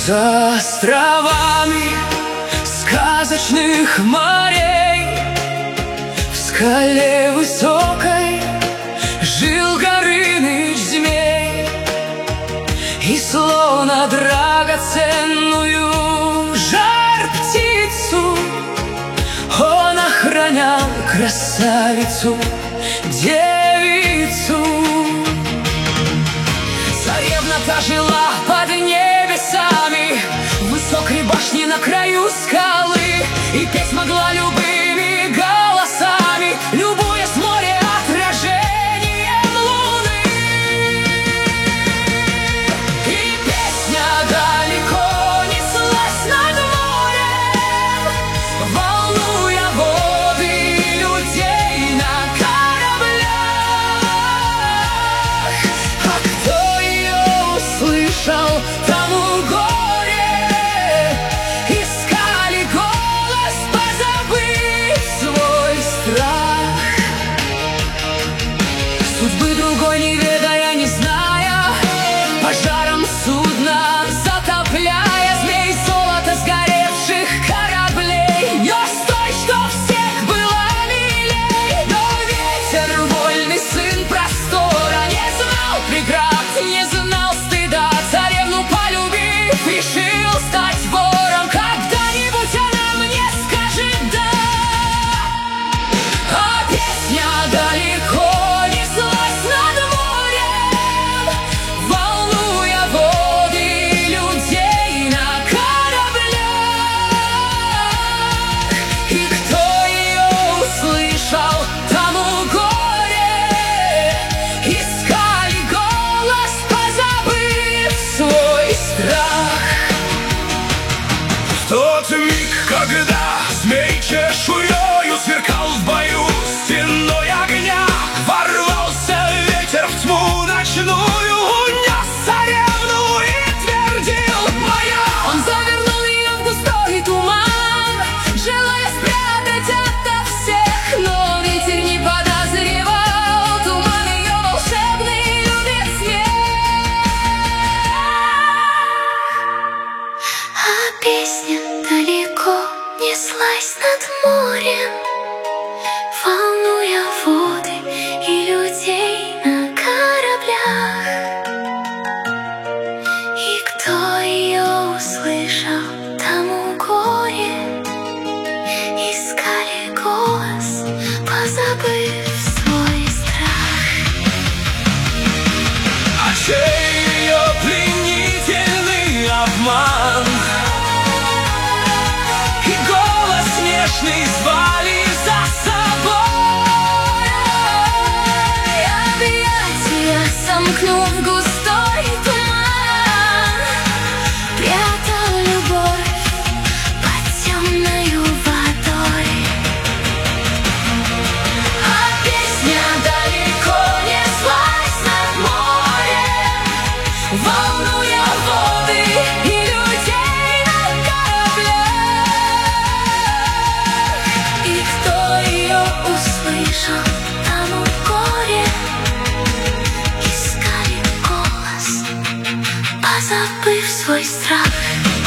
За островами сказочных морей в скале высокой жил Горыныч-змей, и словно драгоценную жар-птицу он охранял красавицу, девицу. Царевна-то жила под небесами, в высокой башне на краю скалы, и петь могла любыми голосами, любуясь с моря отражением луны. И песня далеко неслась над морем, волнуя воды людей на кораблях. А кто ее услышал, тому горе, искали голос, позабыв свой страх. Судьбы другой не ведая, не зная, пожаром судна затопляя, змей золото сгоревших кораблей, нес той, что всех была милей. Но ветер, вольный сын простора, не знал преград, не знал стыда. Царевну полюбив, решил стать вором. Когда-нибудь она мне скажет «да». А песня далеко неслась над морем, волнуя воды людей на кораблях. И кто ее услышал, тому горе, искали голос, позабыв свой страх. В тот миг, когда змей чешуёю сверкал в бою стеной огня, ворвался ветер в тьму ночную, унес царевну и твердил «моя». Он завернул ее в густой туман, желая спрятать ото всех, но ветер не подозревал, туман ее волшебный любит смех. А песня далеко неслась над морем, волнуя воды и людей на кораблях. И кто ее услышал, тому горе, искали голос, позабыв свой страх. А чей ее пленительный обман и голос нежный звали за собой. Объятия сомкнув густой туман, прятал любовь под темною водой. А песня далеко неслась над морем, волнуя воды и людей на кораблях. И кто ее услышал, тому горе, Искали голос, позабыв свой страх.